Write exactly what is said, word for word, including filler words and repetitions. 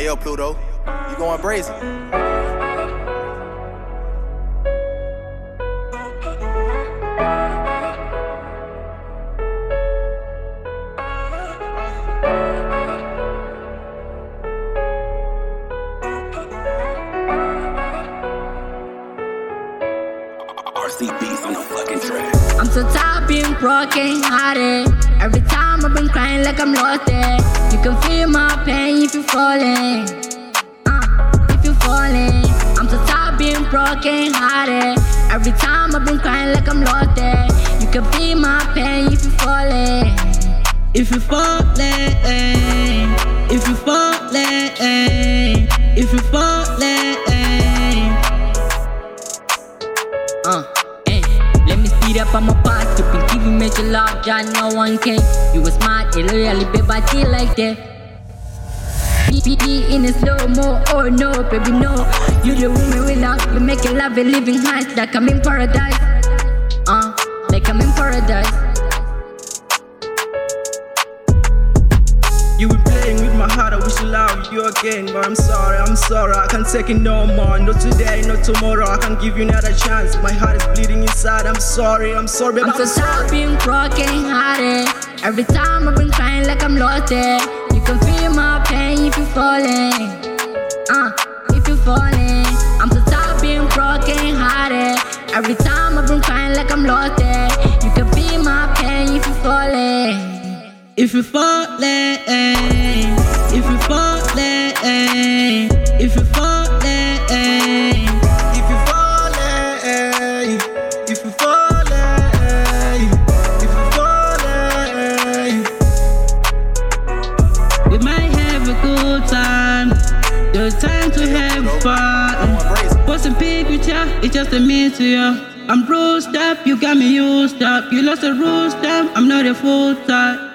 Hey yo, Pluto, you going brazen? R C B's on the fucking track. I'm so tired of being broken hearted. Every time I've been crying like I'm lost there. You can feel my pain if you're falling. Uh, if you're falling. I'm so tired of being broken hearted. Every time I've been crying like I'm lost there. You can feel my pain if you're falling. If you're falling, if you're falling, if you're falling. Uh, hey, let me speed up on my past. You been giving me your love, John, no one can. You was smart, you really baby, I feel like that. Be, be in a slow-mo, oh no, baby, no. You the woman we love, you make your love a living heart. Like I'm in paradise, uh, like I'm in paradise. You been playing with my heart, I wish I love you again. But I'm sorry, I'm sorry, I can't take it no more. Not today, not tomorrow, I can't give you another chance. My heart is bleeding inside, I'm sorry, I'm sorry, baby, I'm so tired of being broken hearted. Every time I've been crying like I'm lost there. You can feel my pain if you're falling. Uh, if you're falling. I'm so tired of being broken hearted. Every time I've been crying like I'm lost there. You can feel my pain if you're falling. If you're falling, if you're falling, if you're falling, If you falling, if you falling, if you falling, we might have a good time. There's time to have fun. Wasn't big with ya, it's just a mean to ya. I'm bruised up, you got me used up. You lost a roost up, I'm not a full time.